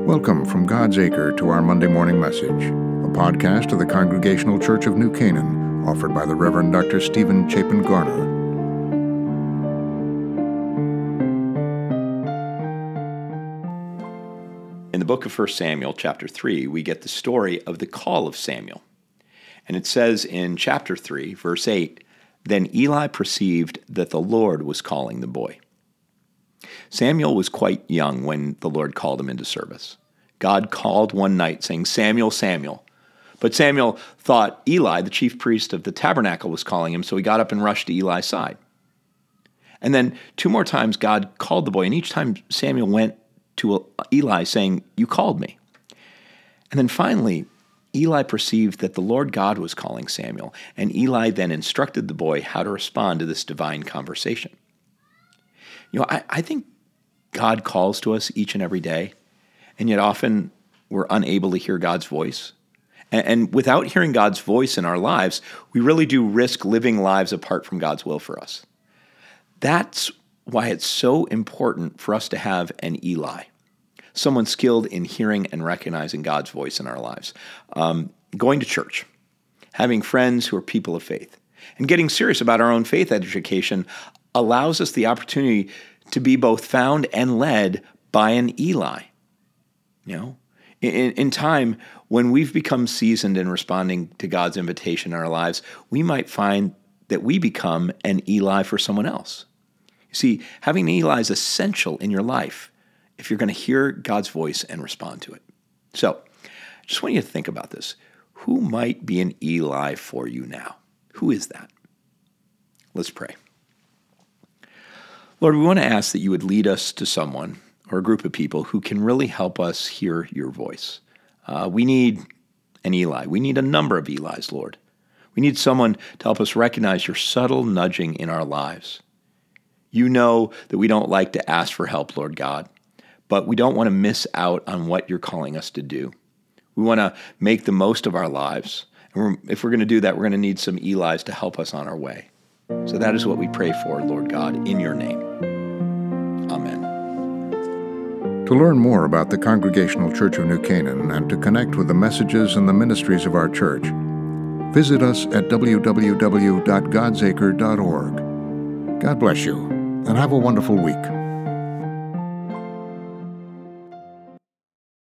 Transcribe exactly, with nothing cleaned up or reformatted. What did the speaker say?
Welcome from God's Acre to our Monday morning message, a podcast of the Congregational Church of New Canaan, offered by the Reverend Doctor Stephen Chapin Garner. In the book of First Samuel, chapter three, we get the story of the call of Samuel. And it says in chapter three, verse eight, "Then Eli perceived that the Lord was calling the boy." Samuel was quite young when the Lord called him into service. God called one night saying, "Samuel, Samuel." But Samuel thought Eli, the chief priest of the tabernacle, was calling him, so he got up and rushed to Eli's side. And then two more times God called the boy, and each time Samuel went to Eli saying, "You called me." And then finally, Eli perceived that the Lord God was calling Samuel, and Eli then instructed the boy how to respond to this divine conversation. You know, I, I think God calls to us each and every day, and yet often we're unable to hear God's voice. And, and without hearing God's voice in our lives, we really do risk living lives apart from God's will for us. That's why it's so important for us to have an Eli, someone skilled in hearing and recognizing God's voice in our lives. Um, going to church, having friends who are people of faith, and getting serious about our own faith education allows us the opportunity to be both found and led by an Eli. You know, in, in time, when we've become seasoned in responding to God's invitation in our lives, we might find that we become an Eli for someone else. You see, having an Eli is essential in your life if you're going to hear God's voice and respond to it. So, I just want you to think about this. Who might be an Eli for you now? Who is that? Let's pray. Lord, we want to ask that you would lead us to someone or a group of people who can really help us hear your voice. Uh, we need an Eli. We need a number of Elis, Lord. We need someone to help us recognize your subtle nudging in our lives. You know that we don't like to ask for help, Lord God, but we don't want to miss out on what you're calling us to do. We want to make the most of our lives. And we're, if we're going to do that, we're going to need some Elis to help us on our way. So that is what we pray for, Lord God, in your name. Amen. To learn more about the Congregational Church of New Canaan and to connect with the messages and the ministries of our church, visit us at w w w dot gods acre dot org. God bless you, and have a wonderful week.